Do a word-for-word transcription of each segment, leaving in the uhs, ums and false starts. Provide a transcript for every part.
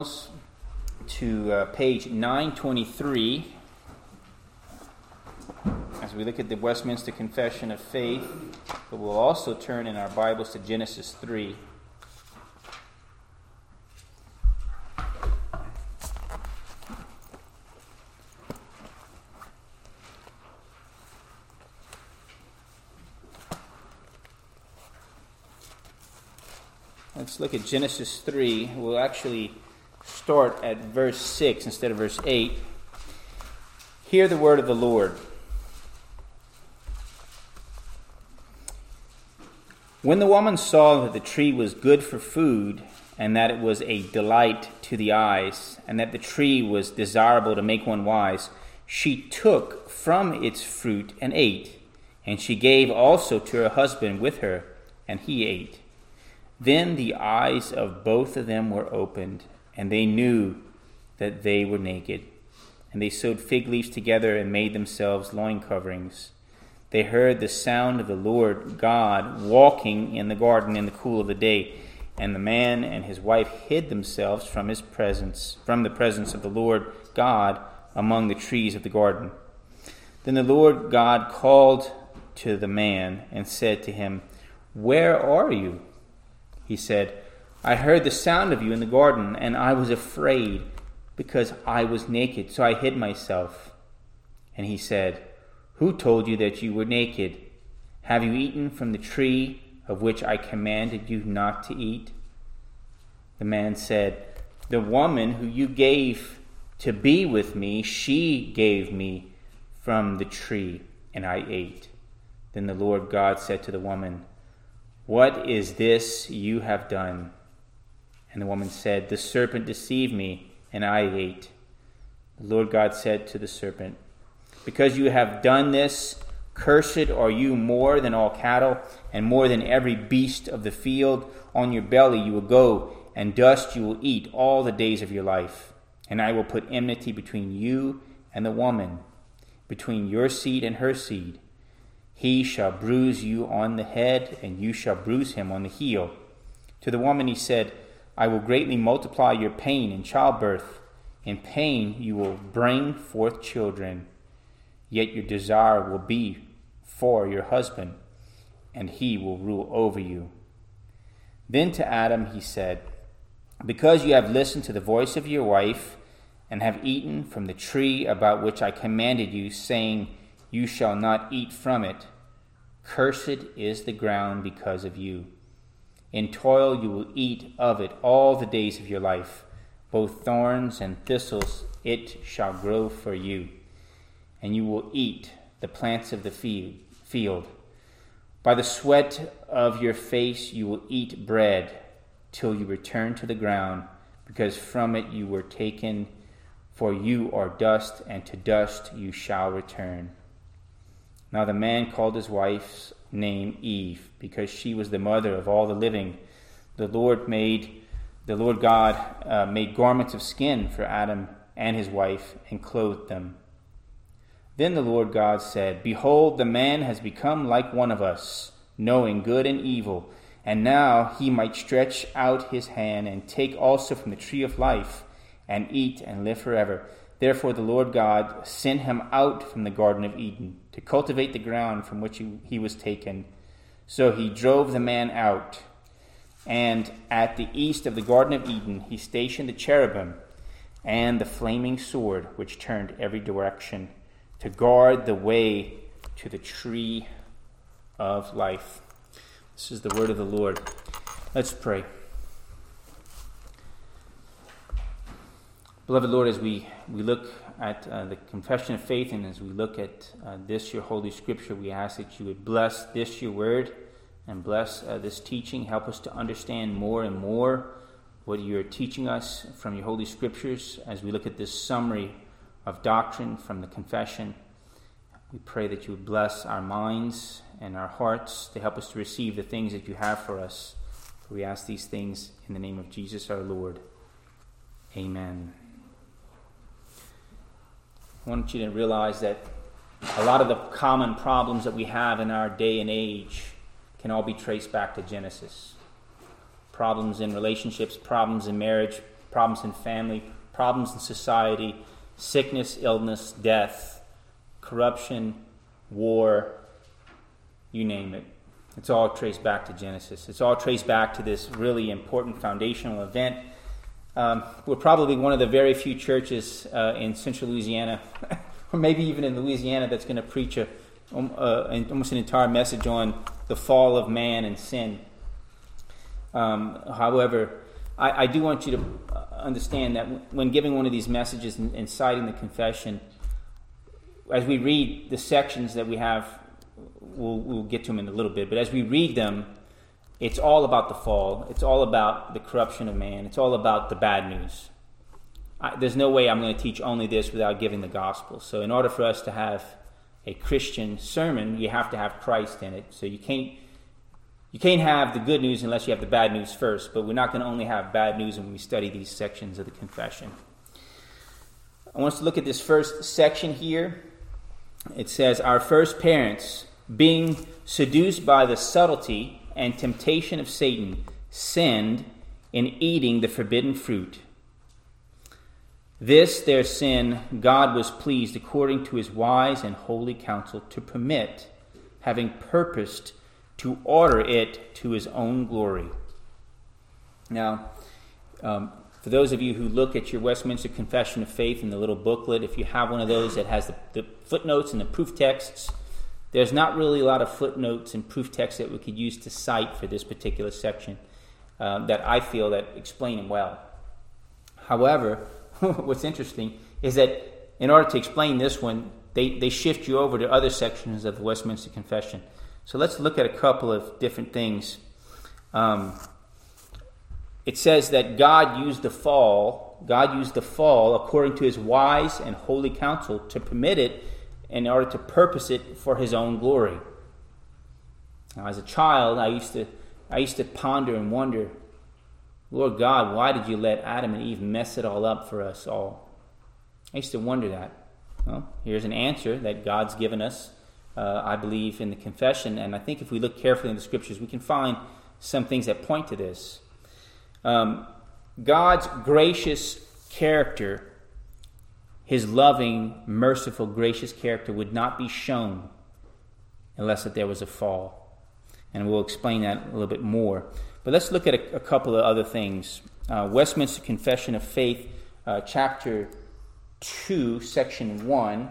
to uh, page nine twenty-three as we look at the Westminster Confession of Faith, but we'll also turn in our Bibles to Genesis three. Let's look at Genesis three. We'll actually start at verse six instead of verse eight. Hear the word of the Lord. When the woman saw that the tree was good for food, and that it was a delight to the eyes, and that the tree was desirable to make one wise, she took from its fruit and ate, and she gave also to her husband with her, and he ate. Then the eyes of both of them were opened, and they knew that they were naked. And they sewed fig leaves together and made themselves loin coverings. They heard the sound of the Lord God walking in the garden in the cool of the day. And the man and his wife hid themselves from his presence, from the presence of the Lord God among the trees of the garden. Then the Lord God called to the man and said to him, "Where are you?" He said, "I heard the sound of you in the garden, and I was afraid, because I was naked, so I hid myself." And he said, "Who told you that you were naked? Have you eaten from the tree of which I commanded you not to eat?" The man said, "The woman who you gave to be with me, she gave me from the tree, and I ate." Then the Lord God said to the woman, "What is this you have done?" And the woman said, "The serpent deceived me, and I ate." The Lord God said to the serpent, "Because you have done this, cursed are you more than all cattle, and more than every beast of the field. On your belly you will go, and dust you will eat all the days of your life. And I will put enmity between you and the woman, between your seed and her seed. He shall bruise you on the head, and you shall bruise him on the heel." To the woman he said, "I will greatly multiply your pain in childbirth. In pain you will bring forth children. Yet your desire will be for your husband, and he will rule over you." Then to Adam he said, "Because you have listened to the voice of your wife, and have eaten from the tree about which I commanded you, saying, 'You shall not eat from it,' cursed is the ground because of you. In toil you will eat of it all the days of your life. Both thorns and thistles it shall grow for you, and you will eat the plants of the field. By the sweat of your face you will eat bread till you return to the ground, because from it you were taken, for you are dust, and to dust you shall return." Now the man called his wife's name Eve, because she was the mother of all the living. The Lord made, the Lord God uh, made garments of skin for Adam and his wife, and clothed them. Then the Lord God said, "Behold, the man has become like one of us, knowing good and evil. And now he might stretch out his hand and take also from the tree of life, and eat and live forever." Therefore the Lord God sent him out from the Garden of Eden to cultivate the ground from which he, he was taken. So he drove the man out. And at the east of the Garden of Eden he stationed the cherubim and the flaming sword, which turned every direction, to guard the way to the tree of life. This is the word of the Lord. Let's pray. Beloved Lord, as we, we look at uh, the confession of faith, and as we look at uh, this, your holy scripture, we ask that you would bless this, your word, and bless uh, this teaching. Help us to understand more and more what you're teaching us from your holy scriptures as we look at this summary of doctrine from the confession. We pray that you would bless our minds and our hearts to help us to receive the things that you have for us. We ask these things in the name of Jesus our Lord. Amen. I want you to realize that a lot of the common problems that we have in our day and age can all be traced back to Genesis. Problems in relationships, problems in marriage, problems in family, problems in society, sickness, illness, death, corruption, war, you name it. It's all traced back to Genesis. It's all traced back to this really important foundational event. Um, we're probably one of the very few churches uh, in central Louisiana, or maybe even in Louisiana, that's going to preach a, um, uh, almost an entire message on the fall of man and sin. Um, however, I, I do want you to understand that when giving one of these messages and, and citing the confession, as we read the sections that we have, we'll, we'll get to them in a little bit, but as we read them, it's all about the fall. It's all about the corruption of man. It's all about the bad news. I, there's no way I'm going to teach only this without giving the gospel. So in order for us to have a Christian sermon, you have to have Christ in it. So you can't you can't have the good news unless you have the bad news first. But we're not going to only have bad news when we study these sections of the confession. I want us to look at this first section here. It says, our first parents, being seduced by the subtlety and temptation of Satan, sinned in eating the forbidden fruit. This their sin God was pleased, according to his wise and holy counsel, to permit, having purposed to order it to his own glory. Now, um, for those of you who look at your Westminster Confession of Faith in the little booklet, if you have one of those that has the, the footnotes and the proof texts, there's not really a lot of footnotes and proof texts that we could use to cite for this particular section uh, that I feel that explain them well. However, what's interesting is that in order to explain this one, they, they shift you over to other sections of the Westminster Confession. So let's look at a couple of different things. Um, it says that God used the fall, God used the fall according to his wise and holy counsel to permit it in order to purpose it for his own glory. Now, as a child, I used to I used to ponder and wonder, Lord God, why did you let Adam and Eve mess it all up for us all? I used to wonder that. Well, here's an answer that God's given us, uh, I believe, in the confession. And I think if we look carefully in the scriptures, we can find some things that point to this. Um, God's gracious character, his loving, merciful, gracious character would not be shown unless that there was a fall. And we'll explain that a little bit more. But let's look at a, a couple of other things. Uh, Westminster Confession of Faith, uh, chapter two, section one.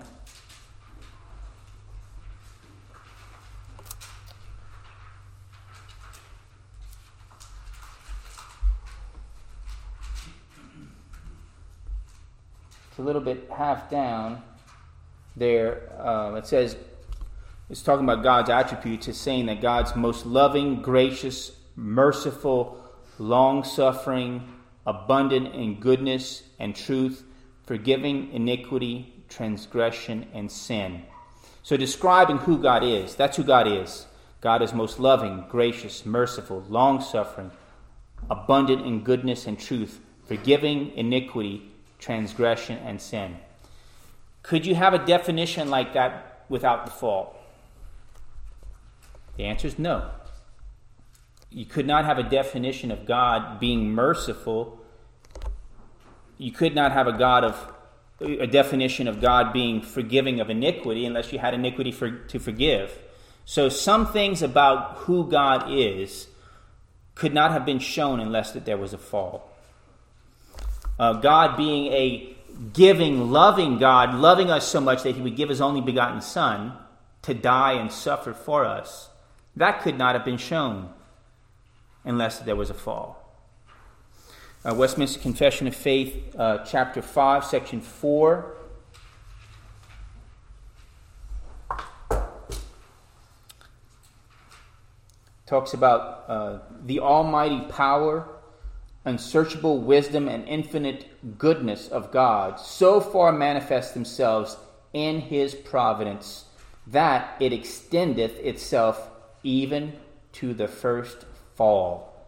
It's a little bit half down there. Uh, it says, it's talking about God's attributes. It's saying that God's most loving, gracious, merciful, long-suffering, abundant in goodness and truth, forgiving iniquity, transgression, and sin. So describing who God is, that's who God is. God is most loving, gracious, merciful, long-suffering, abundant in goodness and truth, forgiving iniquity, transgression, and sin. Could you have a definition like that without the fall? The answer is no. You could not have a definition of God being merciful. You could not have a God of a definition of God being forgiving of iniquity unless you had iniquity for, to forgive. So some things about who God is could not have been shown unless that there was a fall. Uh, God being a giving, loving God, loving us so much that he would give his only begotten Son to die and suffer for us, that could not have been shown unless there was a fall. Uh, Westminster Confession of Faith, uh, chapter five, section four. Talks about uh, the almighty power, unsearchable wisdom, and infinite goodness of God so far manifest themselves in his providence that it extendeth itself even to the first fall.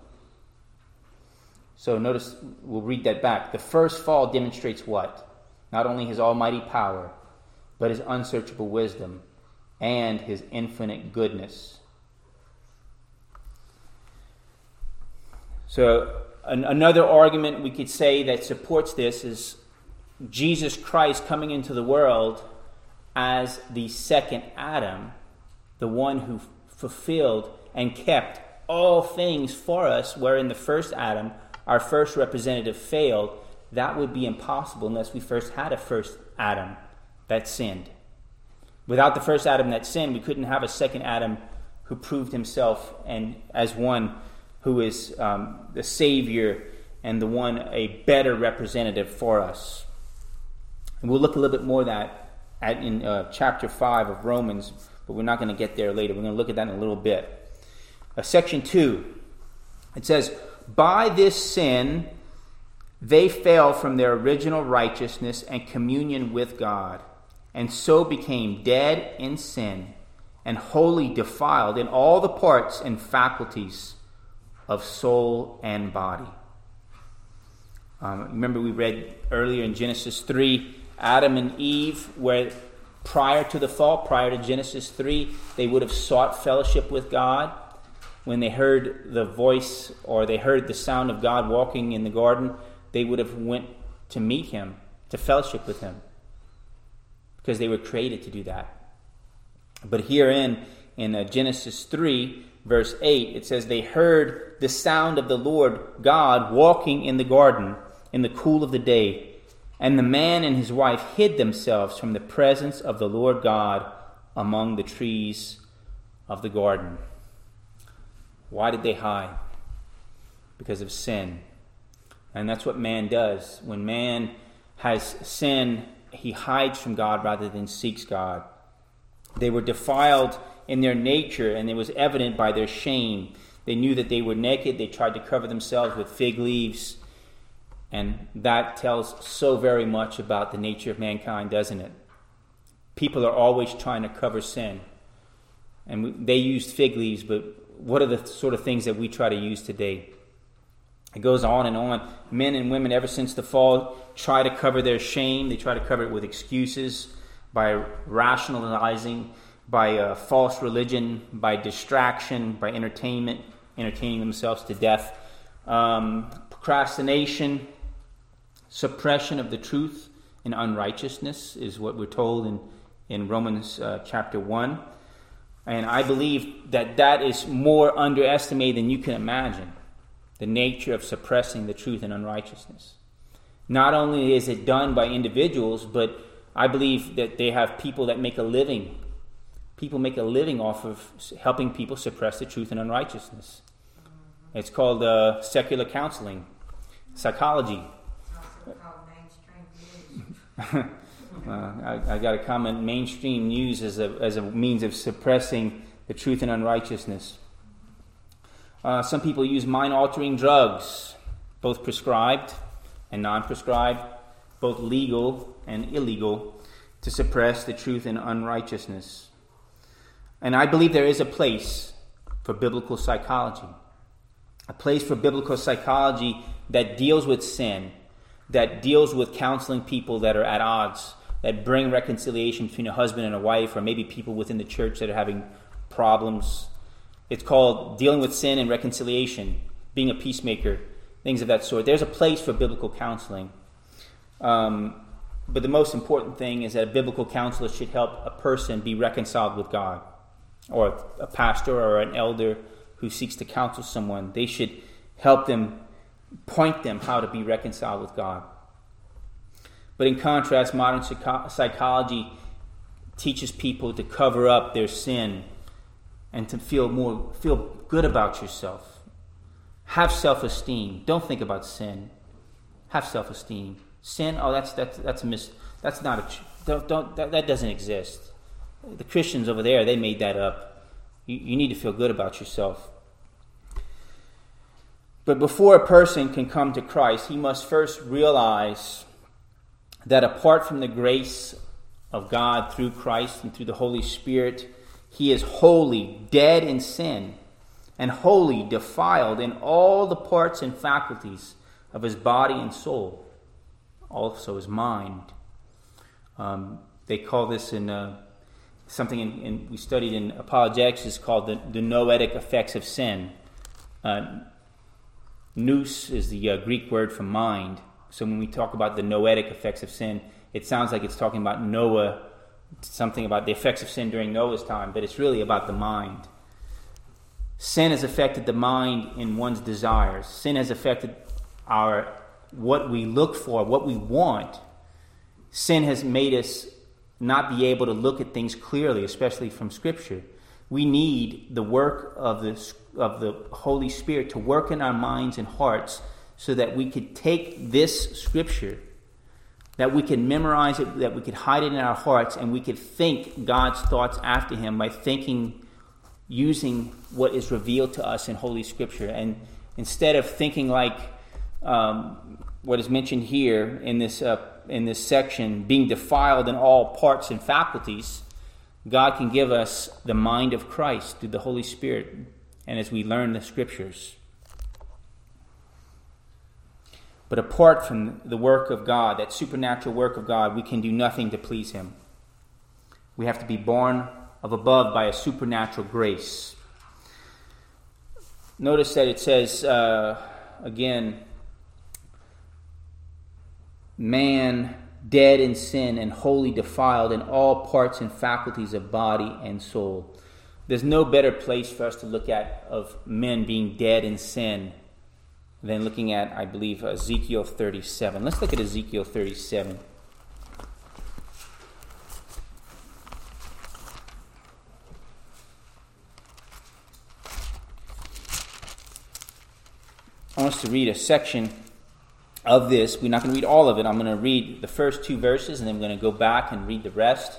So notice, we'll read that back. The first fall demonstrates what? Not only his almighty power, but his unsearchable wisdom and his infinite goodness. So an, another argument we could say that supports this is Jesus Christ coming into the world as the second Adam, the one who fulfilled and kept all things for us, wherein the first Adam, our first representative, failed. That would be impossible unless we first had a first Adam that sinned. Without the first Adam that sinned, we couldn't have a second Adam who proved himself and as one who is um, the Savior and the one a better representative for us. And we'll look a little bit more of that at, in uh, chapter five of Romans, but we're not going to get there later. We're going to look at that in a little bit. Uh, section two, it says, by this sin they fell from their original righteousness and communion with God, and so became dead in sin and wholly defiled in all the parts and faculties of soul and body. Um, remember we read earlier in Genesis three, Adam and Eve, where prior to the fall, prior to Genesis three, they would have sought fellowship with God. When they heard the voice or they heard the sound of God walking in the garden, they would have went to meet him, to fellowship with him, because they were created to do that. But herein, in uh, Genesis three, verse eight, it says, they heard the sound of the Lord God walking in the garden in the cool of the day, and the man and his wife hid themselves from the presence of the Lord God among the trees of the garden. Why did they hide? Because of sin. And that's what man does. When man has sin, he hides from God rather than seeks God. They were defiled in their nature, and it was evident by their shame. They knew that they were naked. They tried to cover themselves with fig leaves. And that tells so very much about the nature of mankind, doesn't it? People are always trying to cover sin. And we, they used fig leaves, but what are the sort of things that we try to use today? It goes on and on. Men and women, ever since the fall, try to cover their shame. They try to cover it with excuses, by rationalizing, by uh, false religion, by distraction, by entertainment, entertaining themselves to death. Um, procrastination, suppression of the truth, and unrighteousness is what we're told in, in Romans uh, chapter one. And I believe that that is more underestimated than you can imagine, the nature of suppressing the truth and unrighteousness. Not only is it done by individuals, but I believe that they have people that make a living. People make a living off of helping people suppress the truth and unrighteousness. It's called uh, secular counseling, psychology. It's also called mainstream news. uh, I, I got to comment, mainstream news as a, as a means of suppressing the truth and unrighteousness. Uh, some people use mind-altering drugs, both prescribed and non-prescribed, both legal and illegal, to suppress the truth and unrighteousness. And I believe there is a place for biblical psychology, a place for biblical psychology that deals with sin, that deals with counseling people that are at odds, that bring reconciliation between a husband and a wife, or maybe people within the church that are having problems. It's called dealing with sin and reconciliation, being a peacemaker, things of that sort. There's a place for biblical counseling. Um, but the most important thing is that a biblical counselor should help a person be reconciled with God, or a pastor or an elder who seeks to counsel someone. They should help them, point them how to be reconciled with God. But in contrast, modern psych- psychology teaches people to cover up their sin and to feel more feel good about yourself. Have self-esteem. Don't think about sin. Have self-esteem. Sin, oh, that's that's that's a mis. That's not a. Don't don't that, that doesn't exist. The Christians over there, they made that up. You, you need to feel good about yourself. But before a person can come to Christ, he must first realize that apart from the grace of God through Christ and through the Holy Spirit, he is wholly dead in sin and wholly defiled in all the parts and faculties of his body and soul, also his mind. Um, they call this in uh, something in, in, we studied in apologetics is called the, the noetic effects of sin. Uh, nous is the uh, Greek word for mind. So when we talk about the noetic effects of sin, it sounds like it's talking about Noah, something about the effects of sin during Noah's time, but it's really about the mind. Sin has affected the mind in one's desires. Sin has affected our what we look for, what we want. Sin has made us not be able to look at things clearly, especially from Scripture. We need the work of the, of the Holy Spirit to work in our minds and hearts so that we could take this Scripture, that we can memorize it, that we could hide it in our hearts, and we could think God's thoughts after Him by thinking, using what is revealed to us in Holy Scripture. And instead of thinking like um, what is mentioned here in this uh, in this section, being defiled in all parts and faculties, God can give us the mind of Christ through the Holy Spirit, and as we learn the Scriptures. But apart from the work of God, that supernatural work of God, we can do nothing to please Him. We have to be born of above by a supernatural grace. Notice that it says, uh, again, man dead in sin and wholly defiled in all parts and faculties of body and soul. There's no better place for us to look at of men being dead in sin than looking at, I believe, Ezekiel thirty-seven. Let's look at Ezekiel thirty-seven. I want us to read a section of this. We're not going to read all of it. I'm going to read the first two verses, and then I'm going to go back and read the rest.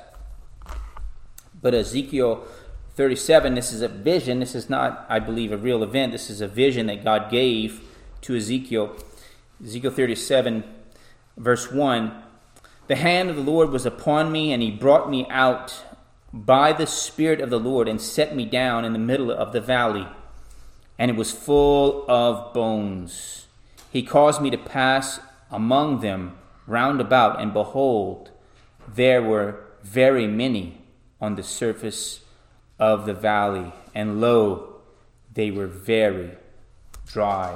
But Ezekiel thirty-seven, this is a vision. This is not, I believe, a real event. This is a vision that God gave to Ezekiel. Ezekiel thirty-seven, verse one. The hand of the Lord was upon me, and He brought me out by the Spirit of the Lord and set me down in the middle of the valley, and it was full of bones. He caused me to pass among them round about, and behold, there were very many on the surface of the valley, and lo, they were very dry.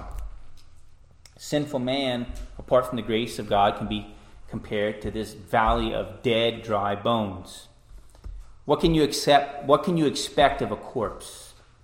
Sinful man, apart from the grace of God, can be compared to this valley of dead, dry bones. What can you accept? What can you expect of a corpse?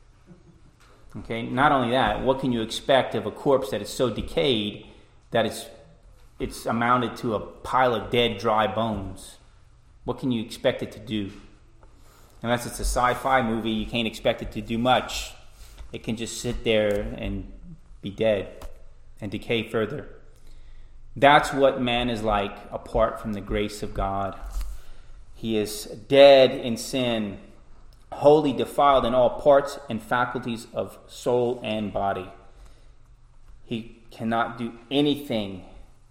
Okay, not only that, what can you expect of a corpse that is so decayed that it's it's amounted to a pile of dead, dry bones? What can you expect it to do? Unless it's a sci-fi movie, you can't expect it to do much. It can just sit there and be dead and decay further. That's what man is like apart from the grace of God. He is dead in sin, wholly defiled in all parts and faculties of soul and body. He cannot do anything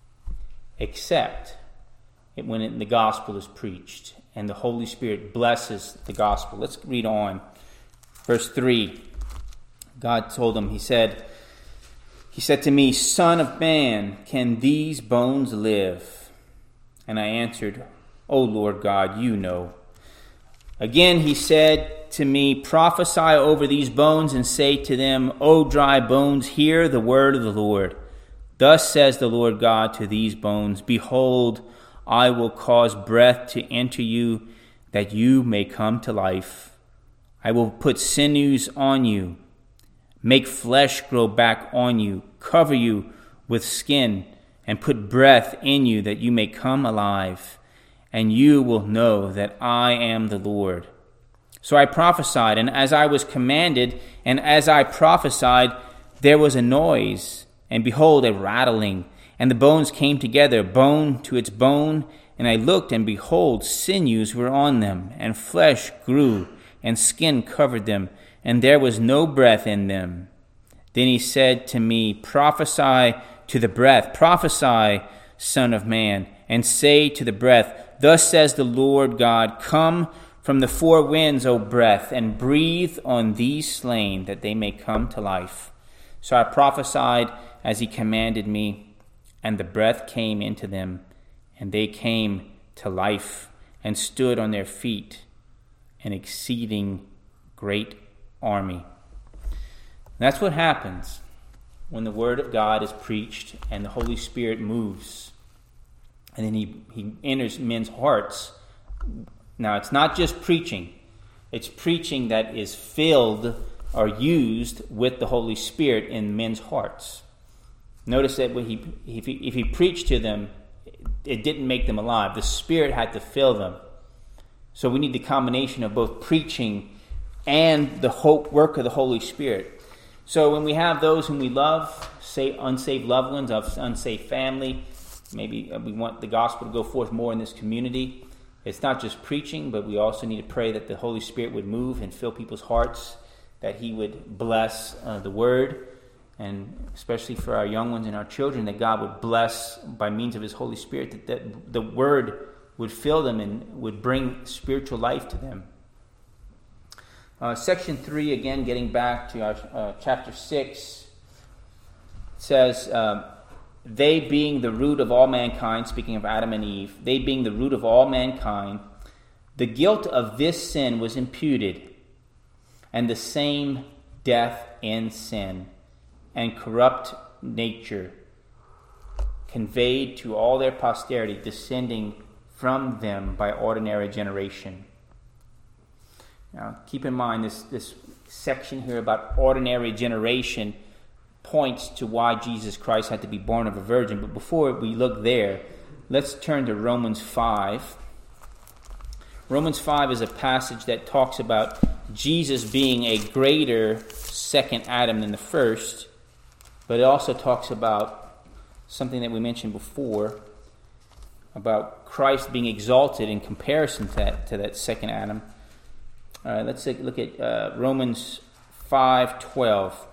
except when the gospel is preached and the Holy Spirit blesses the gospel. Let's read on. Verse three. God told him, he said, He said to me, Son of man, can these bones live? And I answered, O Lord God, you know. Again he said to me, Prophesy over these bones and say to them, O dry bones, hear the word of the Lord. Thus says the Lord God to these bones, Behold, I will cause breath to enter you, that you may come to life. I will put sinews on you, make flesh grow back on you, cover you with skin, and put breath in you, that you may come alive. And you will know that I am the Lord. So I prophesied, and as I was commanded, and as I prophesied, there was a noise, and behold, a rattling, and the bones came together, bone to its bone, and I looked, and behold, sinews were on them, and flesh grew, and skin covered them, and there was no breath in them. Then he said to me, Prophesy to the breath, prophesy, Son of man, and say to the breath, Thus says the Lord God, Come from the four winds, O breath, and breathe on these slain, that they may come to life. So I prophesied as he commanded me, and the breath came into them, and they came to life, and stood on their feet, an exceeding great army. That's what happens when the Word of God is preached and the Holy Spirit moves. And then he, he enters men's hearts. Now, it's not just preaching. It's preaching that is filled or used with the Holy Spirit in men's hearts. Notice that when he, if he, if he preached to them, it didn't make them alive. The Spirit had to fill them. So we need the combination of both preaching and the hope work of the Holy Spirit. So when we have those whom we love, say unsaved loved ones, of unsaved family, maybe we want the gospel to go forth more in this community. It's not just preaching, but we also need to pray that the Holy Spirit would move and fill people's hearts, that he would bless uh, the word, and especially for our young ones and our children, that God would bless by means of his Holy Spirit, that, that the word would fill them and would bring spiritual life to them. Uh, section three, again, getting back to our uh, chapter six, says, uh, they being the root of all mankind, speaking of Adam and Eve, they being the root of all mankind, the guilt of this sin was imputed, and the same death in sin and corrupt nature conveyed to all their posterity, descending from them by ordinary generation. Now, keep in mind this, this section here about ordinary generation points to why Jesus Christ had to be born of a virgin. But before we look there, let's turn to Romans five. Romans five is a passage that talks about Jesus being a greater second Adam than the first, but it also talks about something that we mentioned before, about Christ being exalted in comparison to that, to that second Adam. All right, let's take a look at uh, Romans five twelve.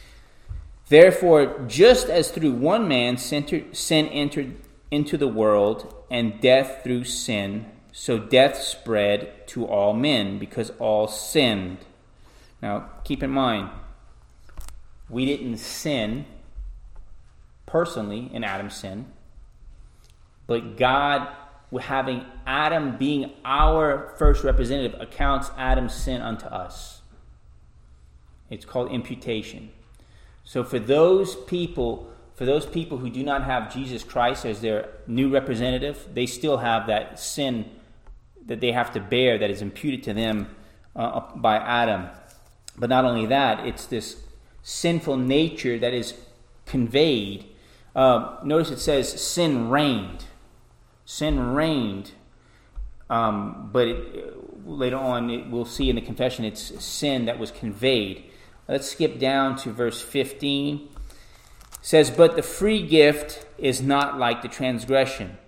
Therefore, just as through one man sin entered into the world, and death through sin, so death spread to all men, because all sinned. Now, keep in mind, we didn't sin personally in Adam's sin, but God, having Adam being our first representative, accounts Adam's sin unto us. It's called imputation. So for those people, for those people who do not have Jesus Christ as their new representative, they still have that sin that they have to bear that is imputed to them uh, by Adam. But not only that, it's this sinful nature that is conveyed. Uh, notice it says sin reigned. Sin reigned. Um, but it, later on, it, we'll see in the confession, it's sin that was conveyed. Let's skip down to verse fifteen. It says, but the free gift is not like the transgression.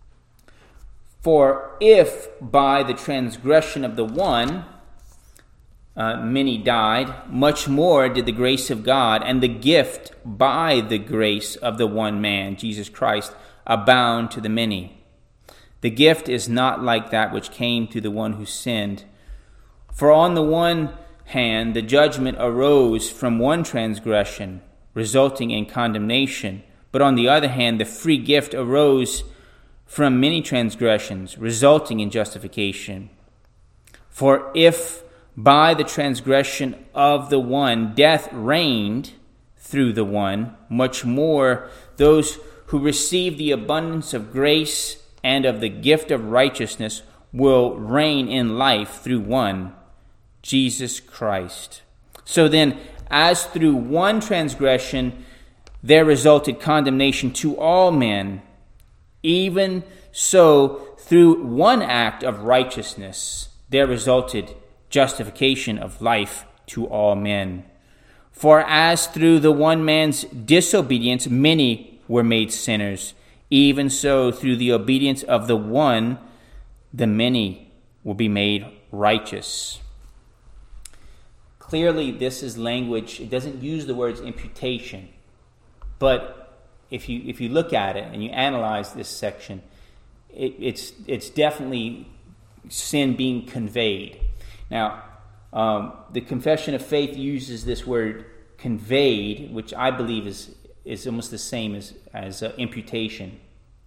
For if by the transgression of the one uh, many died, much more did the grace of God and the gift by the grace of the one man, Jesus Christ, abound to the many. The gift is not like that which came to the one who sinned. For on the one hand, the judgment arose from one transgression, resulting in condemnation. But on the other hand, the free gift arose from many transgressions, resulting in justification. For if by the transgression of the one death reigned through the one, much more those who receive the abundance of grace and of the gift of righteousness will reign in life through one, Jesus Christ. So then, as through one transgression there resulted condemnation to all men, even so through one act of righteousness there resulted justification of life to all men. For as through the one man's disobedience many were made sinners, even so through the obedience of the one the many will be made righteous. Clearly, this is language, it doesn't use the words imputation, but if you if you look at it and you analyze this section, it, it's it's definitely sin being conveyed. Now, um, the Confession of Faith uses this word conveyed, which I believe is is almost the same as as uh, imputation.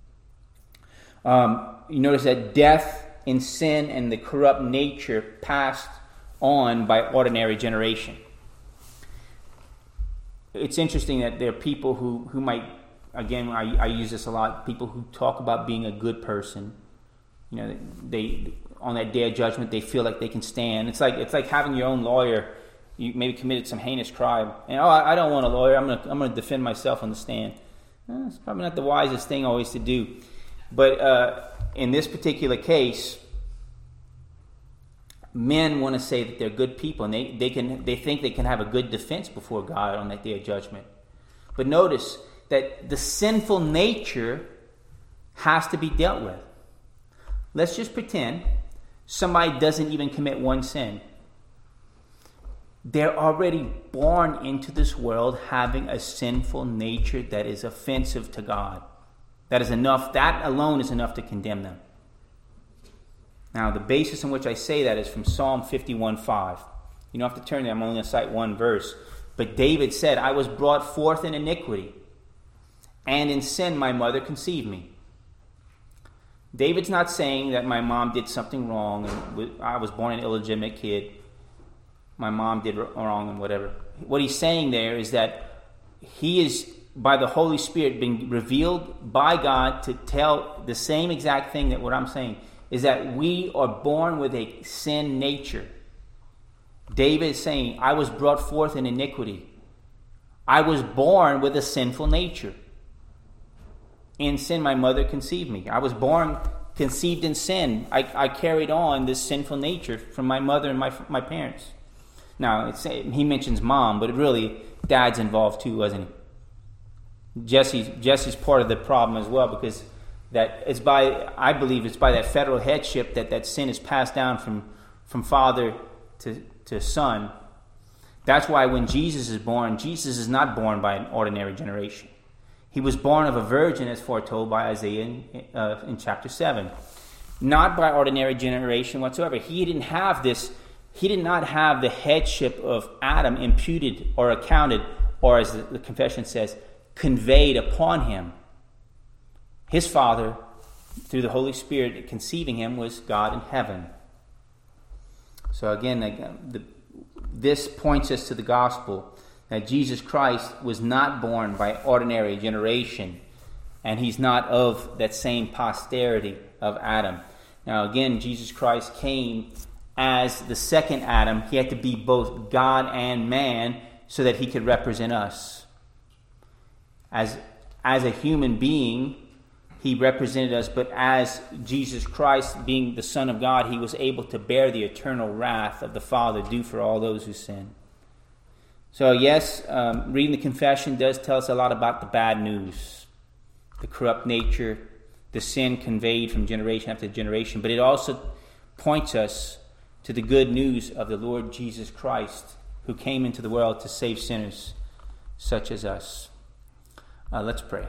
Um, you notice that death in sin and the corrupt nature passed on by ordinary generation. it's interesting that there are people who, who might, again, I, I use this a lot, people who talk about being a good person. You know, they on that day of judgment, they feel like they can stand. It's like it's like having your own lawyer. You maybe committed some heinous crime, and oh, I, I don't want a lawyer. I'm gonna I'm gonna defend myself on the stand. Eh, it's probably not the wisest thing always to do, but uh, in this particular case, men want to say that they're good people, and they, they can they think they can have a good defense before God on that day of judgment. But notice that the sinful nature has to be dealt with. Let's just pretend somebody doesn't even commit one sin. They're already born into this world having a sinful nature that is offensive to God. That is enough, that alone is enough to condemn them. Now, the basis on which I say that is from Psalm fifty-one five. You don't have to turn there, I'm only going to cite one verse. But David said, I was brought forth in iniquity, and in sin my mother conceived me. David's not saying that my mom did something wrong, and I was born an illegitimate kid, my mom did wrong and whatever. What he's saying there is that he is, by the Holy Spirit, being revealed by God to tell the same exact thing that what I'm saying, is that we are born with a sin nature. David is saying, I was brought forth in iniquity. I was born with a sinful nature. In sin, my mother conceived me. I was born, conceived in sin. I, I carried on this sinful nature from my mother and my my parents. Now, it's, he mentions mom, but really, dad's involved too, wasn't he? Jesse, Jesse's part of the problem as well, because that it's by, I believe it's by that federal headship that that sin is passed down from, from father to, to son. That's why when Jesus is born, Jesus is not born by an ordinary generation. He was born of a virgin, as foretold by Isaiah in, uh, in chapter seven. Not by ordinary generation whatsoever. He didn't have this, he did not have the headship of Adam imputed or accounted, or as the, the confession says, conveyed upon him. His father, through the Holy Spirit conceiving him, was God in heaven. So again, the, this points us to the gospel, that Jesus Christ was not born by ordinary generation, and he's not of that same posterity of Adam. Now again, Jesus Christ came as the second Adam. He had to be both God and man so that he could represent us. As, as a human being, he represented us, but as Jesus Christ, being the Son of God, he was able to bear the eternal wrath of the Father due for all those who sin. So yes, um, reading the confession does tell us a lot about the bad news, the corrupt nature, the sin conveyed from generation after generation, but it also points us to the good news of the Lord Jesus Christ, who came into the world to save sinners such as us. Uh, let's pray.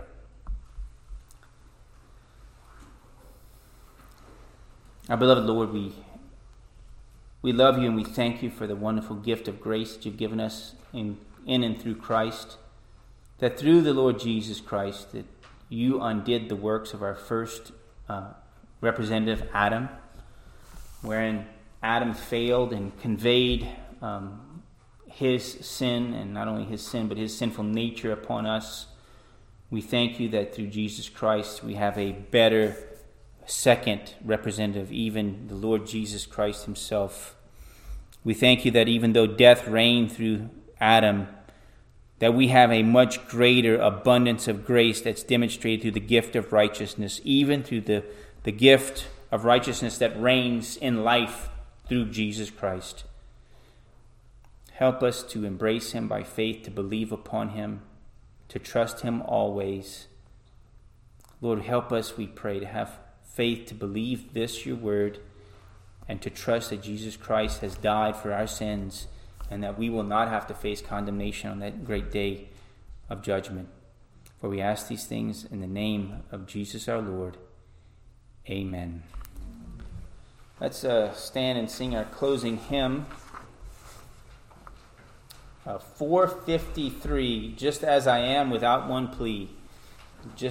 Our beloved Lord, we we love you and we thank you for the wonderful gift of grace that you've given us in, in and through Christ, that through the Lord Jesus Christ, that you undid the works of our first uh, representative, Adam, wherein Adam failed and conveyed um, his sin, and not only his sin, but his sinful nature upon us. We thank you that through Jesus Christ we have a better second representative, even the Lord Jesus Christ himself. We thank you that even though death reigned through Adam, that we have a much greater abundance of grace that's demonstrated through the gift of righteousness, even through the, the gift of righteousness that reigns in life through Jesus Christ. Help us to embrace him by faith, to believe upon him, to trust him always. Lord, help us, we pray, to have faith to believe this, your word, and to trust that Jesus Christ has died for our sins and that we will not have to face condemnation on that great day of judgment. For we ask these things in the name of Jesus our Lord. Amen. Let's uh, stand and sing our closing hymn. Uh, four fifty-three, Just As I Am Without One Plea. Just